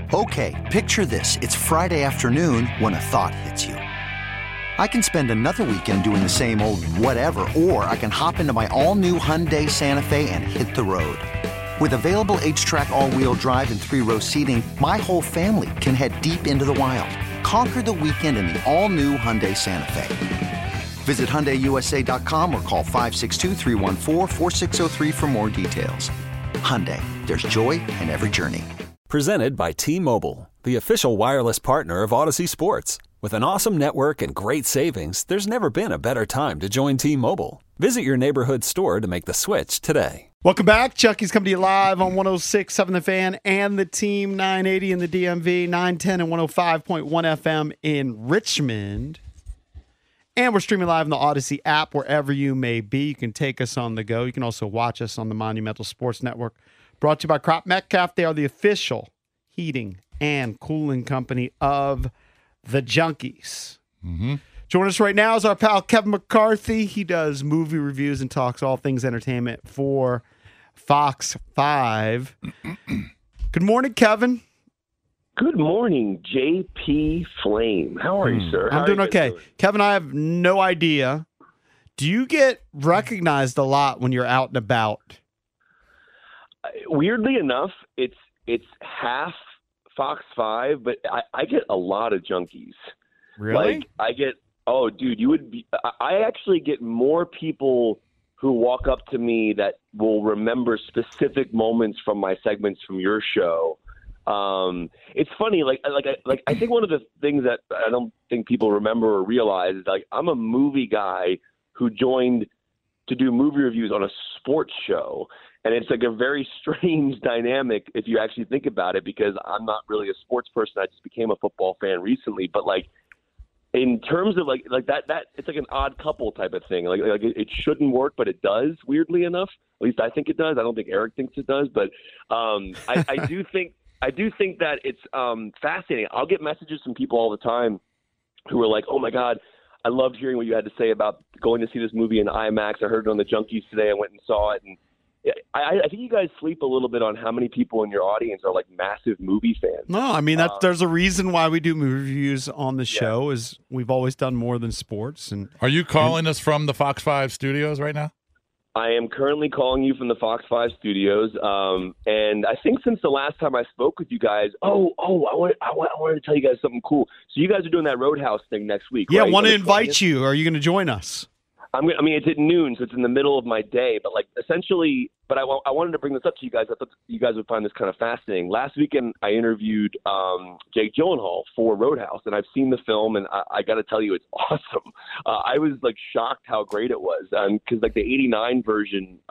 Okay, picture this. It's Friday afternoon when a thought hits you. I can spend another weekend doing the same old whatever, or I can hop into my all-new Hyundai Santa Fe and hit the road. With available H-Track all-wheel drive and 3-row seating, my whole family can head deep into the wild. Conquer the weekend in the all-new Hyundai Santa Fe. Visit HyundaiUSA.com or call 562-314-4603 for more details. Hyundai, there's joy in every journey. Presented by T-Mobile, the official wireless partner of Odyssey Sports. With an awesome network and great savings, there's never been a better time to join T-Mobile. Visit your neighborhood store to make the switch today. Welcome back. Chucky's coming to you live on 106.7 The Fan and the Team, 980 in the DMV, 910 and 105.1 FM in Richmond. And we're streaming live on the Odyssey app wherever you may be. You can take us on the go. You can also watch us on the Monumental Sports Network. Brought to you by Crop Metcalf. They are the official heating and cooling company of the Junkies. Mm-hmm. Joining us right now is our pal Kevin McCarthy. He does movie reviews and talks all things entertainment for Fox 5. Good morning, Kevin. Good morning, JP Flame. How are you, sir? I'm doing okay. Kevin, I have no idea. Do you get recognized a lot when you're out and about? Weirdly enough, it's half Fox 5, but I get a lot of junkies. Really? Like, I get, oh, dude, I actually get more people who walk up to me that will remember specific moments from my segments from your show. It's funny, I think one of the things that I don't think people remember or realize is, like, I'm a movie guy who joined to do movie reviews on a sports show. And it's like a very strange dynamic if you actually think about it, because I'm not really a sports person. I just became a football fan recently. But, like, in terms of like that it's like an odd couple type of thing. Like it shouldn't work, but it does, weirdly enough. At least I think it does. I don't think Eric thinks it does. But I do think that it's fascinating. I'll get messages from people all the time who are like, oh, my God, I loved hearing what you had to say about going to see this movie in IMAX. I heard it on the Junkies today. I went and saw it. And I think you guys sleep a little bit on how many people in your audience are, like, massive movie fans. No, I mean, there's a reason why we do movie reviews on the show. Is we've always done more than sports. And are you calling us from the Fox 5 studios right now? I am currently calling you from the Fox 5 studios, and I think since the last time I spoke with you guys, I wanted to tell you guys something cool. So you guys are doing that Roadhouse thing next week, yeah, right? I want to invite you. Are you going to join us? I mean, it's at noon, so it's in the middle of my day. But, like, essentially, I wanted to bring this up to you guys. I thought you guys would find this kind of fascinating. Last weekend, I interviewed Jake Gyllenhaal for Roadhouse, and I've seen the film, and I got to tell you, it's awesome. I was, like, shocked how great it was, because, like, the '89 version,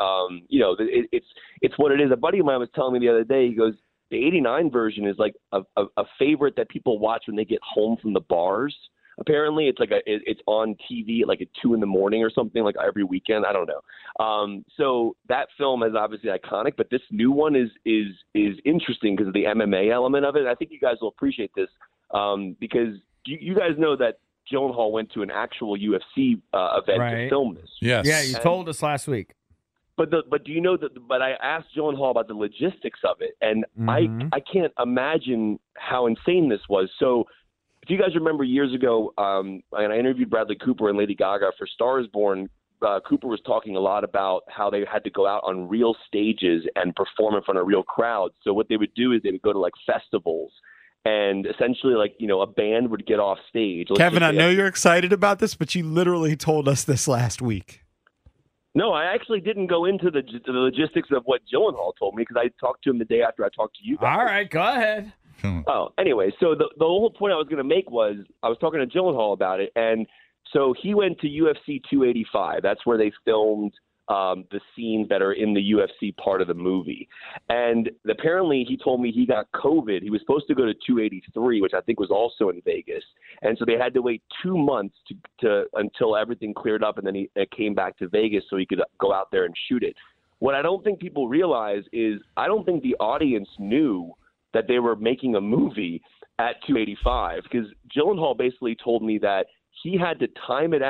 it's what it is. A buddy of mine was telling me the other day. He goes, the '89 version is like a favorite that people watch when they get home from the bars. Apparently, it's like it's on TV at like at 2 a.m. or something, like every weekend. I don't know. So that film is obviously iconic, but this new one is interesting because of the MMA element of it. I think you guys will appreciate this because you guys know that Gyllenhaal went to an actual UFC event to film this. Yes. Yeah, you told us last week. But do you know that? But I asked Gyllenhaal about the logistics of it, and I can't imagine how insane this was. So, if you guys remember years ago, and I interviewed Bradley Cooper and Lady Gaga for Star is Born, Cooper was talking a lot about how they had to go out on real stages and perform in front of real crowds. So what they would do is they would go to, like, festivals, and essentially, like, a band would get off stage. Kevin, I know you're excited about this, but you literally told us this last week. No, I actually didn't go into the logistics of what Gyllenhaal told me because I talked to him the day after I talked to you guys. All right, go ahead. Oh, anyway, so the whole point I was going to make was I was talking to Gyllenhaal about it, and so he went to UFC 285. That's where they filmed the scenes that are in the UFC part of the movie. And apparently he told me he got COVID. He was supposed to go to 283, which I think was also in Vegas. And so they had to wait 2 months to until everything cleared up, and then he came back to Vegas so he could go out there and shoot it. What I don't think people realize is I don't think the audience knew that they were making a movie at 285 because Gyllenhaal basically told me that he had to time it out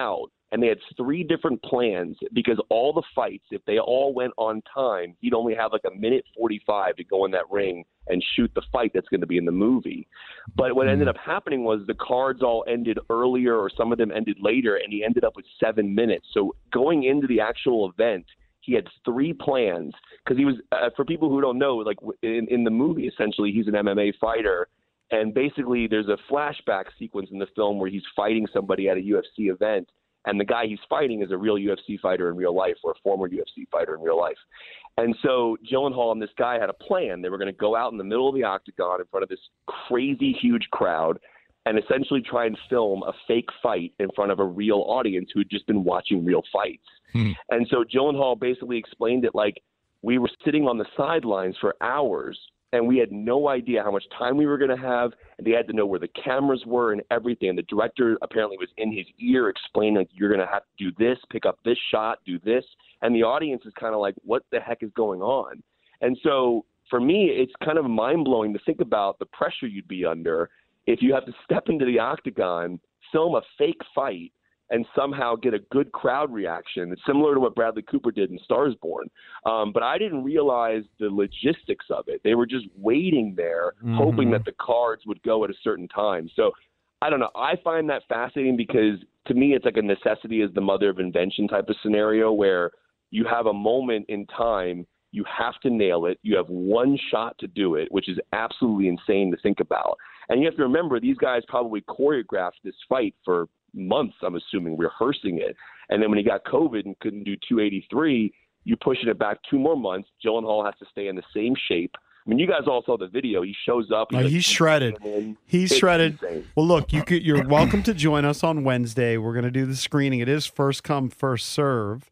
and they had 3 different plans because all the fights, if they all went on time, he'd only have like 1:45 to go in that ring and shoot the fight that's going to be in the movie. But what ended up happening was the cards all ended earlier, or some of them ended later, and he ended up with 7 minutes. So going into the actual event, he had 3 plans because he was, for people who don't know, like in the movie, essentially, he's an MMA fighter. And basically there's a flashback sequence in the film where he's fighting somebody at a UFC event. And the guy he's fighting is a real UFC fighter in real life, or a former UFC fighter in real life. And so Gyllenhaal and this guy had a plan. They were going to go out in the middle of the octagon in front of this crazy huge crowd and essentially try and film a fake fight in front of a real audience who had just been watching real fights. And so Gyllenhaal basically explained it like we were sitting on the sidelines for hours, and we had no idea how much time we were going to have, and they had to know where the cameras were and everything. And the director apparently was in his ear explaining, like, you're going to have to do this, pick up this shot, do this. And the audience is kind of like, what the heck is going on? And so for me, it's kind of mind-blowing to think about the pressure you'd be under if you have to step into the octagon, film a fake fight, and somehow get a good crowd reaction. It's similar to what Bradley Cooper did in Stars Born. But I didn't realize the logistics of it. They were just waiting there, hoping that the cards would go at a certain time. So I don't know. I find that fascinating because to me, it's like a necessity is the mother of invention type of scenario where you have a moment in time, you have to nail it. You have one shot to do it, which is absolutely insane to think about. And you have to remember, these guys probably choreographed this fight for months, I'm assuming, rehearsing it. And then when he got COVID and couldn't do 283, you pushing it back 2 more months. Gyllenhaal has to stay in the same shape. I mean, you guys all saw the video. He shows up. He's shredded. He's shredded. Insane. Well, look, you're welcome to join us on Wednesday. We're going to do the screening. It is first come, first serve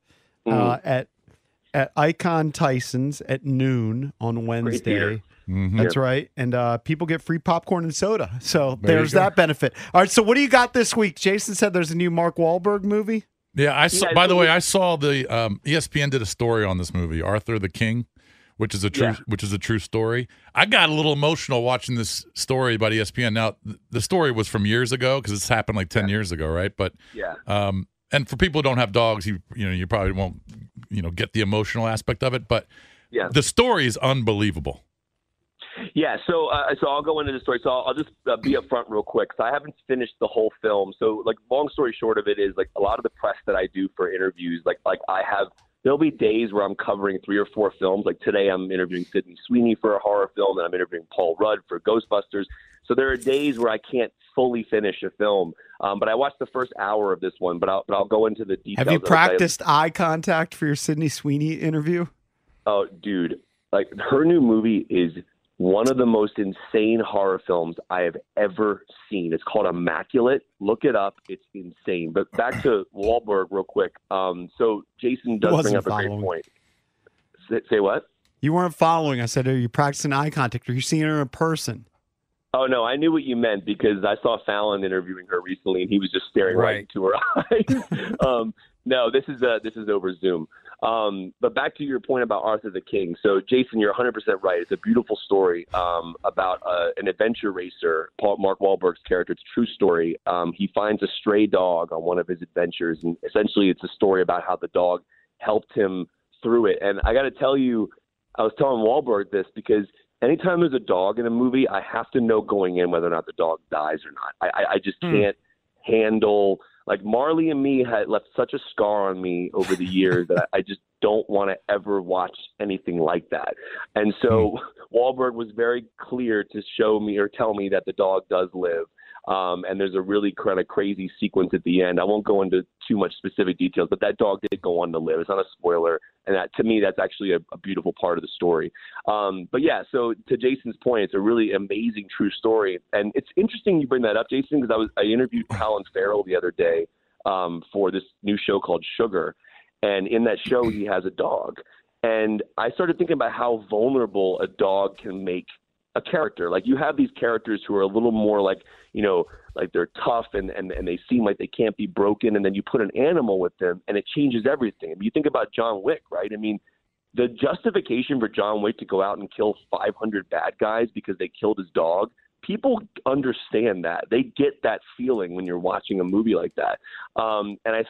at Icon Tyson's at noon on Wednesday. That's right. And people get free popcorn and soda. So there's that benefit. All right. So what do you got this week? Jason said there's a new Mark Wahlberg movie. Yeah, I saw. By the way, I saw the ESPN did a story on this movie, Arthur the King, which is a true story. I got a little emotional watching this story about ESPN. Now, the story was from years ago because it's happened like 10 years ago, right? But and for people who don't have dogs, you probably won't get the emotional aspect of it. But the story is unbelievable. Yeah, so I'll go into the story. So I'll just be up front real quick. So I haven't finished the whole film. So, like, long story short of it is, like, a lot of the press that I do for interviews, like I have, there'll be days where I'm covering 3 or 4 films. Like today I'm interviewing Sydney Sweeney for a horror film, and I'm interviewing Paul Rudd for Ghostbusters. So there are days where I can't fully finish a film. But I watched the first hour of this one, but I'll go into the details. Have you practiced eye contact for your Sydney Sweeney interview? Oh, dude, like, her new movie is one of the most insane horror films I have ever seen. It's called Immaculate. Look it up. It's insane. But back to Wahlberg real quick. So Jason does bring up a great point. Say what? You weren't following. I said, are you practicing eye contact? Are you seeing her in person? Oh, no, I knew what you meant because I saw Fallon interviewing her recently, and he was just staring right into her eyes. No, this is over Zoom. But back to your point about Arthur the King. So, Jason, you're 100% right. It's a beautiful story about an adventure racer, Mark Wahlberg's character. It's a true story. He finds a stray dog on one of his adventures, and essentially it's a story about how the dog helped him through it. And I got to tell you, I was telling Wahlberg this because anytime there's a dog in a movie, I have to know going in whether or not the dog dies or not. I just can't handle – like, Marley and Me had left such a scar on me over the years that I just don't want to ever watch anything like that. And so Wahlberg was very clear to show me or tell me that the dog does live. And there's a really kind of crazy sequence at the end. I won't go into too much specific details, but that dog did go on to live. It's not a spoiler. And that, to me, that's actually a beautiful part of the story. But yeah, so to Jason's point, it's a really amazing true story. And it's interesting you bring that up, Jason, because I interviewed Colin Farrell the other day for this new show called Sugar. And in that show, he has a dog. And I started thinking about how vulnerable a dog can make a character. Like, you have these characters who are a little more like, like they're tough and they seem like they can't be broken. And then you put an animal with them and it changes everything. I mean, you think about John Wick, right? I mean, the justification for John Wick to go out and kill 500 bad guys because they killed his dog, people understand that. They get that feeling when you're watching a movie like that. And I think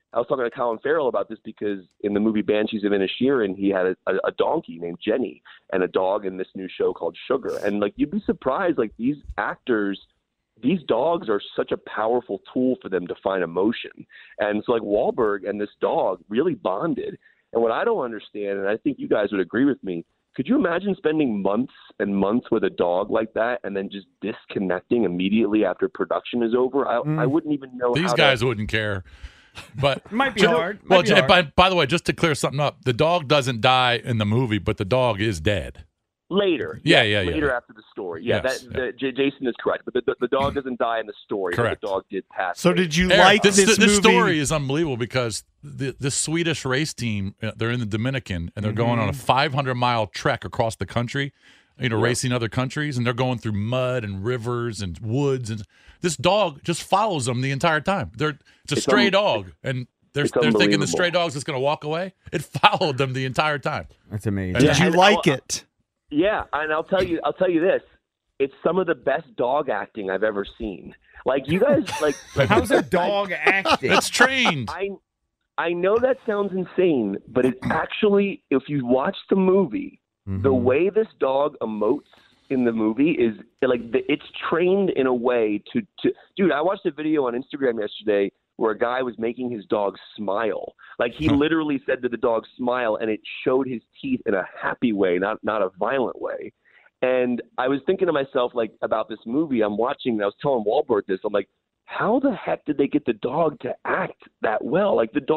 I was talking to Colin Farrell about this because in the movie Banshees of Inisherin, he had a donkey named Jenny and a dog in this new show called Sugar. And like, you'd be surprised, like these actors, these dogs are such a powerful tool for them to find emotion. And so like Wahlberg and this dog really bonded. And what I don't understand, and I think you guys would agree with me, could you imagine spending months and months with a dog like that and then just disconnecting immediately after production is over? I wouldn't even know. These guys wouldn't care. But It might be hard. Well, by the way, just to clear something up, the dog doesn't die in the movie, but the dog is dead. Later. Yeah. Later after the story. Yeah, Yes, Jason is correct. But the dog doesn't die in the story. Correct. But the dog did pass. So away. did you Eric, like this movie? This story is unbelievable because the Swedish race team, they're in the Dominican, and they're going on a 500-mile trek across the country, racing other countries, and they're going through mud and rivers and woods, and this dog just follows them the entire time. It's a stray dog, and they're thinking the stray dog's just going to walk away. It followed them the entire time. That's amazing. Did you like it? Yeah, and I'll tell you this. It's some of the best dog acting I've ever seen. Like you guys, like How's a dog acting? It's trained. I know that sounds insane, but it's actually, if you watch the movie, the way this dog emotes in the movie is like it's trained in a way to. Dude, I watched a video on Instagram yesterday where a guy was making his dog smile. Like he literally said to the dog, smile, and it showed his teeth in a happy way, not a violent way. And I was thinking to myself, like, about this movie I'm watching, and I was telling Wahlberg this. I'm like, how the heck did they get the dog to act that well? Like the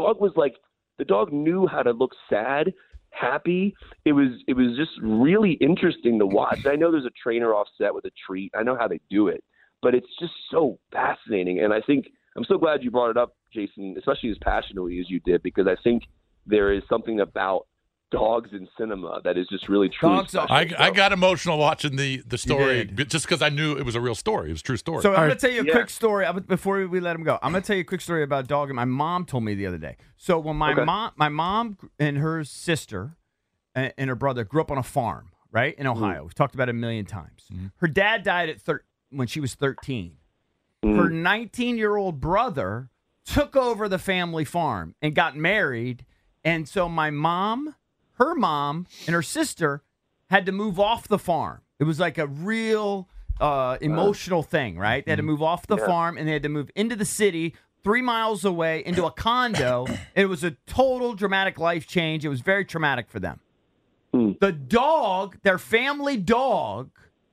dog knew how to look sad, happy. It was just really interesting to watch. I know there's a trainer off set with a treat. I know how they do it, but it's just so fascinating. And I think I'm so glad you brought it up, Jason, especially as passionately as you did, because I think there is something about dogs in cinema that is just really true. I got emotional watching the story just because I knew it was a real story. It was a true story. So I'm going to tell you a quick story before we let him go. I'm going to tell you a quick story about a dog that my mom told me the other day. So when my mom and her sister and her brother grew up on a farm, right, in Ohio. We've talked about it a million times. Her dad died when she was 13. Her 19-year-old brother took over the family farm and got married. And so my mom, her mom, and her sister had to move off the farm. It was like a real emotional thing, right? They had to move off the farm, and they had to move into the city 3 miles away into a condo. It was a total dramatic life change. It was very traumatic for them. The dog, their family dog.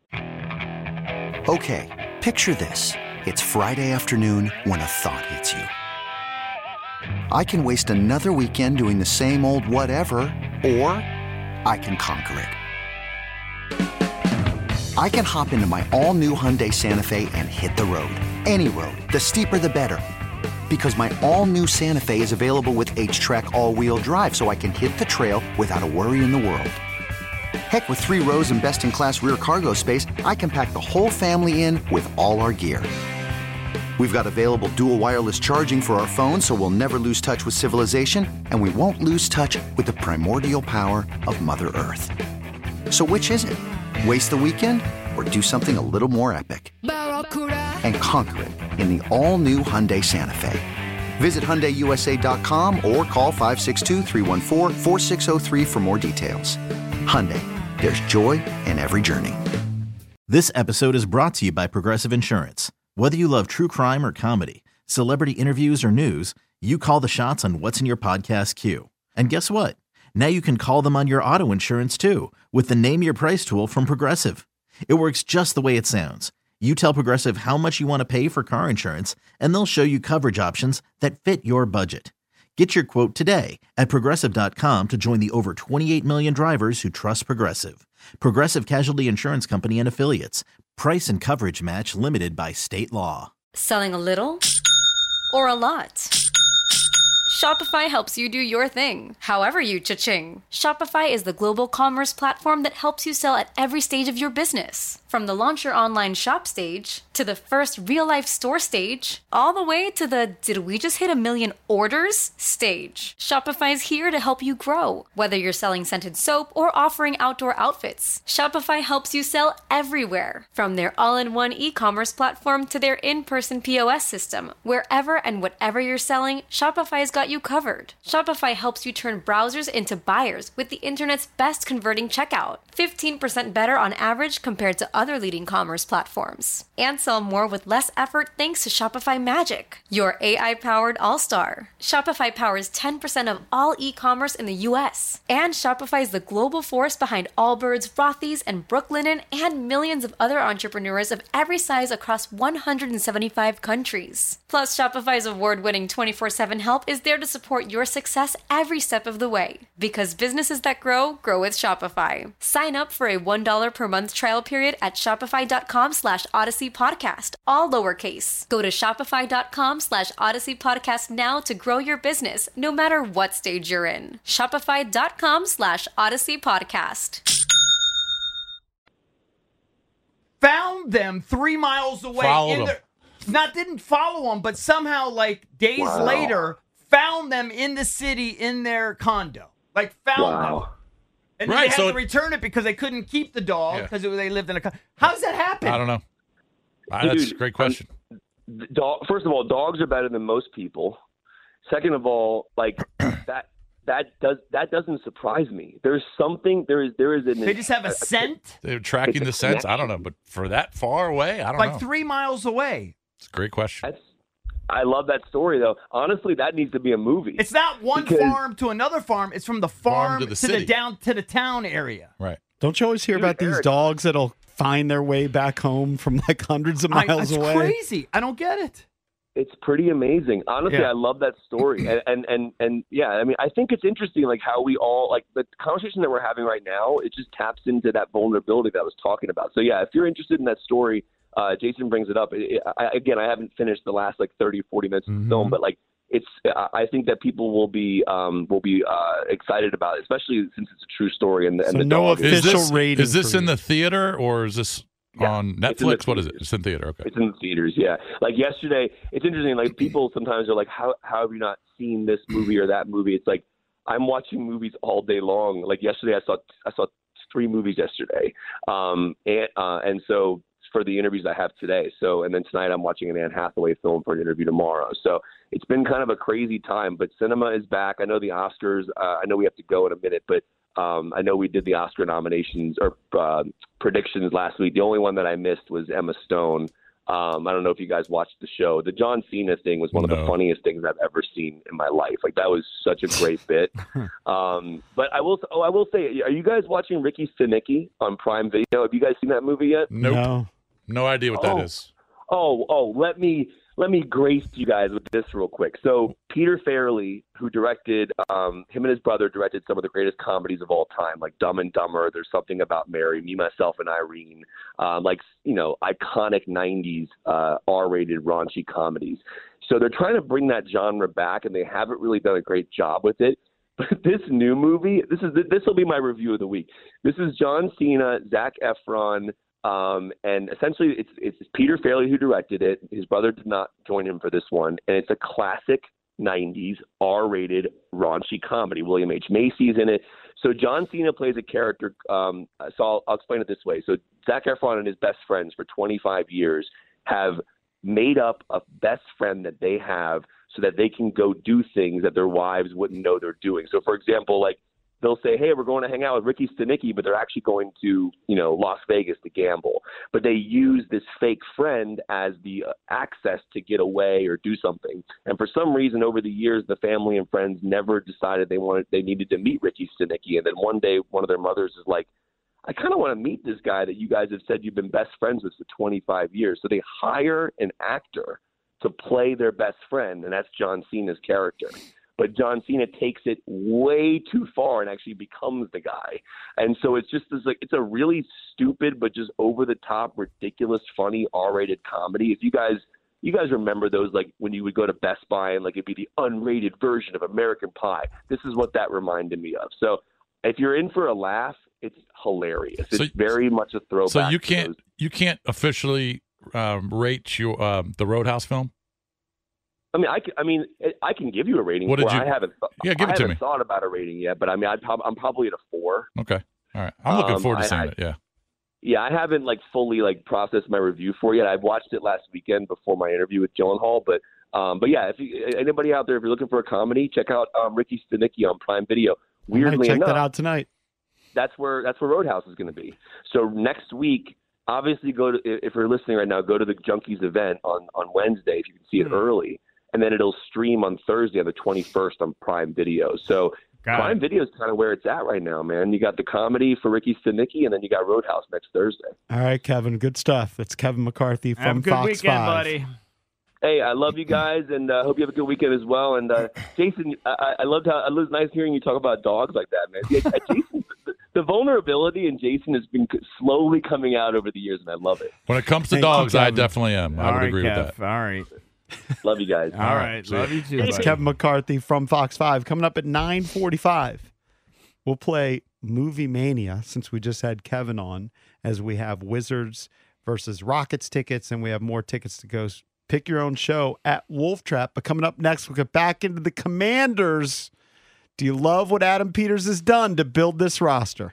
Okay, picture this. It's Friday afternoon when a thought hits you. I can waste another weekend doing the same old whatever, or I can conquer it. I can hop into my all-new Hyundai Santa Fe and hit the road. Any road. The steeper, the better. Because my all-new Santa Fe is available with H-Track all-wheel drive, so I can hit the trail without a worry in the world. Heck, with 3 rows and best-in-class rear cargo space, I can pack the whole family in with all our gear. We've got available dual wireless charging for our phones, so we'll never lose touch with civilization, and we won't lose touch with the primordial power of Mother Earth. So which is it? Waste the weekend or do something a little more epic? And conquer it in the all-new Hyundai Santa Fe. Visit HyundaiUSA.com or call 562-314-4603 for more details. Hyundai, there's joy in every journey. This episode is brought to you by Progressive Insurance. Whether you love true crime or comedy, celebrity interviews or news, you call the shots on what's in your podcast queue. And guess what? Now you can call them on your auto insurance too with the Name Your Price tool from Progressive. It works just the way it sounds. You tell Progressive how much you want to pay for car insurance, and they'll show you coverage options that fit your budget. Get your quote today at Progressive.com to join the over 28 million drivers who trust Progressive. Progressive Casualty Insurance Company and Affiliates. Price and coverage match limited by state law. Selling a little or a lot? Shopify helps you do your thing, however you cha-ching. Shopify is the global commerce platform that helps you sell at every stage of your business. From the launch your online shop stage, to the first real-life store stage, all the way to the did we just hit 1 million orders stage. Shopify's here to help you grow. Whether you're selling scented soap or offering outdoor outfits, Shopify helps you sell everywhere. From their all-in-one e-commerce platform to their in-person POS system, wherever and whatever you're selling, Shopify's got got you covered. Shopify helps you turn browsers into buyers with the internet's best converting checkout. 15% better on average compared to other leading commerce platforms. And sell more with less effort thanks to Shopify Magic, your AI-powered all-star. Shopify powers 10% of all e-commerce in the U.S. And Shopify is the global force behind Allbirds, Rothy's, and Brooklinen, and millions of other entrepreneurs of every size across 175 countries. Plus, Shopify's award-winning 24/7 help is there to support your success every step of the way. Because businesses that grow, grow with Shopify. Sign up for a $1 per month trial period at shopify.com/Odyssey Podcast, all lowercase. Go to shopify.com/Odyssey Podcast now to grow your business, no matter what stage you're in. Shopify.com/Odyssey Podcast. Found them 3 miles away. Didn't follow them, but somehow, like, days later, found them in the city in their condo. Like, found them. And then they had to return it because they couldn't keep the dog because they lived in a condo. How does that happen? I don't know. That's a great question. First of all, dogs are better than most people. Second of all, like, that doesn't surprise me. There's something. There is. They just have a scent. They're tracking the scents. I don't know, but for that far away, I don't know. Like 3 miles away. It's a great question. I love that story, though. Honestly, that needs to be a movie. It's not one farm to another farm. It's from the farm to the town area. Right. Don't you always hear about these dogs that'll find their way back home from like hundreds of miles away? It's crazy. I don't get it. It's pretty amazing. Honestly, I love that story. And yeah, I mean, I think it's interesting, like, how we all, like, the conversation that we're having right now, it just taps into that vulnerability that I was talking about. So, yeah, if you're interested in that story, Jason brings it up. Again, I haven't finished the last, like, 30, 40 minutes of the film, but, like, I think that people will be excited about it, especially since it's a true story. And the no dog official rating. Is this in the theater or is this on Netflix? What is it? It's in theater. Okay. It's in the theaters. Yeah. Like yesterday, it's interesting. Like, people sometimes are like, how have you not seen this movie or that movie? It's like, I'm watching movies all day long. Like yesterday, I saw 3 movies yesterday. And so for the interviews I have today. So, and then tonight I'm watching an Anne Hathaway film for an interview tomorrow. So it's been kind of a crazy time, but cinema is back. I know the Oscars, I know we have to go in a minute, but I know we did the Oscar nominations or predictions last week. The only one that I missed was Emma Stone. I don't know if you guys watched the show. The John Cena thing was one of the funniest things I've ever seen in my life. Like, that was such a great bit. But I will say, are you guys watching Ricky Stenicki on Prime Video? Have you guys seen that movie yet? Nope. No idea what that is. Let me grace you guys with this real quick. So Peter Farrelly, who directed, him and his brother directed some of the greatest comedies of all time, like Dumb and Dumber, There's Something About Mary, Me, Myself, and Irene, like, you know, iconic 90s R-rated raunchy comedies. So they're trying to bring that genre back, and they haven't really done a great job with it. But this new movie, this will be my review of the week. This is John Cena, Zac Efron, and essentially it's Peter Farrelly who directed it. His brother did not join him for this one. And it's a classic 90s R-rated raunchy comedy. William H. Macy's in it. So John Cena plays a character. So I'll explain it this way. So Zac Efron and his best friends for 25 years have made up a best friend that they have so that they can go do things that their wives wouldn't know they're doing. So, for example, like, they'll say, hey, we're going to hang out with Ricky Stenicki, but they're actually going to, you know, Las Vegas to gamble. But they use this fake friend as the access to get away or do something. And for some reason, over the years, the family and friends never decided they needed to meet Ricky Stenicki. And then one day, one of their mothers is like, I kind of want to meet this guy that you guys have said you've been best friends with for 25 years. So they hire an actor to play their best friend, and that's John Cena's character. But John Cena takes it way too far and actually becomes the guy. And so it's just this, like, it's a really stupid but just over the top, ridiculous, funny R-rated comedy. If you guys remember those, like, when you would go to Best Buy and, like, it'd be the unrated version of American Pie. This is what that reminded me of. So if you're in for a laugh, it's hilarious. It's very much a throwback. So you can't officially rate your the Roadhouse film? I mean, I can give you a rating. What did you? I haven't give it to me. I haven't thought about a rating yet, but I mean, I'm probably at a 4. Okay, all right. I'm looking forward to seeing it. Yeah. Yeah, I haven't fully processed my review for it yet. I watched it last weekend before my interview with Gyllenhaal, but But yeah, anybody out there, if you're looking for a comedy, check out Ricky Stenicki on Prime Video. Weirdly check enough, that out tonight. That's where Roadhouse is going to be. So next week, obviously, if you're listening right now, go to the Junkies event on Wednesday if you can see it early, and then it'll stream on Thursday on the 21st on Prime Video. So Prime Video is kind of where it's at right now, man. You got the comedy for Ricky Stenicki, and then you got Roadhouse next Thursday. All right, Kevin, good stuff. That's Kevin McCarthy from Have a good Fox weekend, 5. buddy. Hey, I love you guys, and hope you have a good weekend as well. And Jason, I loved how it was nice hearing you talk about dogs like that, man. Yeah, Jason, the vulnerability in Jason has been slowly coming out over the years, and I love it. When it comes to dogs, I definitely am. I would agree with that. All right. Love you guys. All right. Love you too. It's buddy. Kevin McCarthy from Fox 5. Coming up at 9:45, we'll play Movie Mania, since we just had Kevin on, as we have Wizards versus Rockets tickets, and we have more tickets to go. Pick your own show at Wolf Trap. But coming up next, we'll get back into the Commanders. Do you love what Adam Peters has done to build this roster?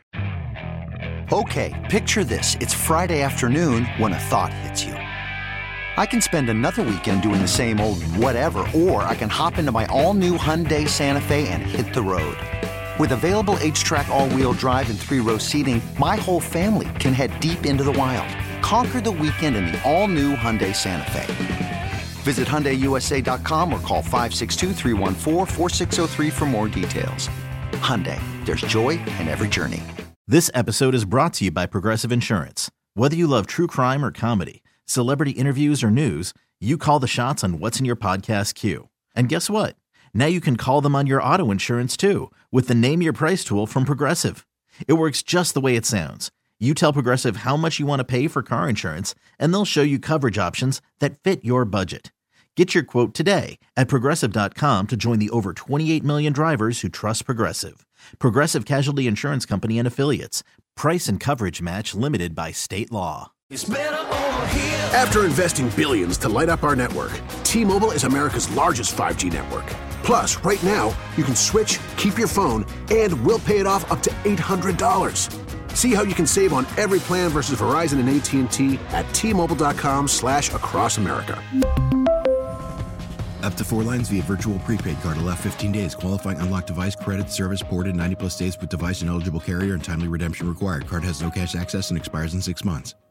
Okay, picture this. It's Friday afternoon when a thought hits you. I can spend another weekend doing the same old whatever, or I can hop into my all-new Hyundai Santa Fe and hit the road. With available H-Track all-wheel drive and 3-row seating, my whole family can head deep into the wild. Conquer the weekend in the all-new Hyundai Santa Fe. Visit HyundaiUSA.com or call 562-314-4603 for more details. Hyundai, there's joy in every journey. This episode is brought to you by Progressive Insurance. Whether you love true crime or comedy, celebrity interviews or news, you call the shots on what's in your podcast queue. And guess what? Now you can call them on your auto insurance too, with the Name Your Price tool from Progressive. It works just the way it sounds. You tell Progressive how much you want to pay for car insurance, and they'll show you coverage options that fit your budget. Get your quote today at Progressive.com to join the over 28 million drivers who trust Progressive. Progressive Casualty Insurance Company and Affiliates. Price and coverage match limited by state law. After investing billions to light up our network, T-Mobile is America's largest 5G network. Plus, right now, you can switch, keep your phone, and we'll pay it off up to $800. See how you can save on every plan versus Verizon and AT&T at T-Mobile.com/across America. Up to 4 lines via virtual prepaid card. Allow 15 days. Qualifying unlocked device credit service ported 90+ days with device and eligible carrier and timely redemption required. Card has no cash access and expires in 6 months.